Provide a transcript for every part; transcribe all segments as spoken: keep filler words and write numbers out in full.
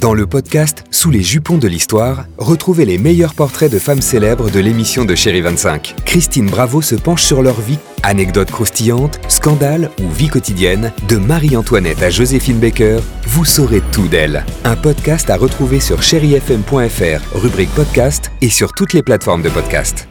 Dans le podcast Sous les jupons de l'histoire, retrouvez les meilleurs portraits de femmes célèbres de l'émission de Chérie vingt-cinq. Christine Bravo se penche sur leur vie. Anecdotes croustillantes, scandales ou vie quotidienne, de Marie-Antoinette à Joséphine Baker, vous saurez tout d'elle. Un podcast à retrouver sur chéri f m point f r, rubrique podcast et sur toutes les plateformes de podcast.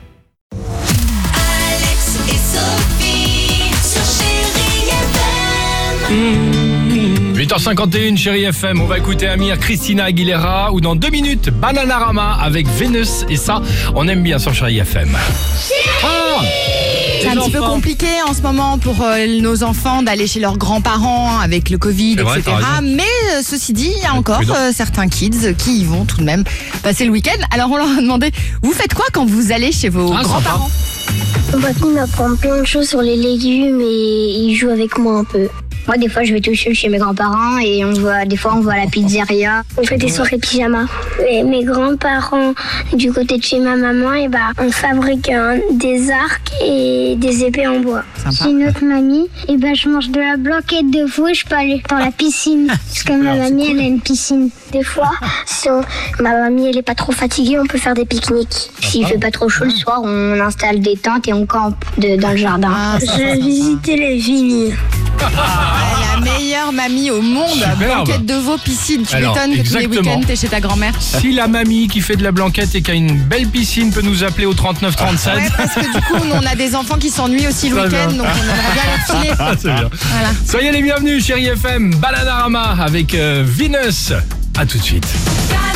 Alex et Sophie sur Chéri F M. huit heures cinquante et une, Chéri F M, on va écouter Amir, Christina Aguilera ou dans deux minutes, Bananarama avec Vénus et ça, on aime bien sur Chéri F M. Ah, c'est un petit peu compliqué en ce moment pour euh, nos enfants d'aller chez leurs grands-parents avec le Covid, C'est vrai, et cetera. t'as raison. Mais euh, ceci dit, il y a encore prudent. euh, certains kids qui y vont tout de même passer le week-end. Alors on leur a demandé, vous faites quoi quand vous allez chez vos Ah, grands-parents? Mon papy m'apprend plein de choses sur les légumes et il joue avec moi un peu. Moi, des fois, je vais tout seul chez mes grands-parents et on va, des fois, on va à la pizzeria. On fait des soirées pyjama. Et mes grands-parents, du côté de chez ma maman, et bah, on fabrique hein, des arcs et des épées en bois. Sympa. Chez notre mamie, et bah, je mange de la blanquette de veau et je peux aller dans la piscine. Parce que ma mamie, elle a une piscine. Des fois, si on- ma mamie, elle est pas trop fatiguée, on peut faire des pique-niques. S'il fait pas trop chaud le soir, on installe des tentes et on campe de- dans le jardin. Ah, ça, J'ai visité les vignes. Ah, la meilleure mamie au monde, Superbe. blanquette de veau, piscine. Tu Alors, m'étonnes que tous les exactement. week-ends t'es chez ta grand-mère. Si la mamie qui fait de la blanquette et qui a une belle piscine peut nous appeler au trente-neuf trente-sept. Ouais, parce que du coup, nous, on a des enfants qui s'ennuient aussi le Très week-end, bien. donc on aimerait bien leur filer. Ah, c'est bien. Voilà. Soyez les bienvenus, Chéri F M, Bananarama avec euh, Vénus. À tout de suite. Alex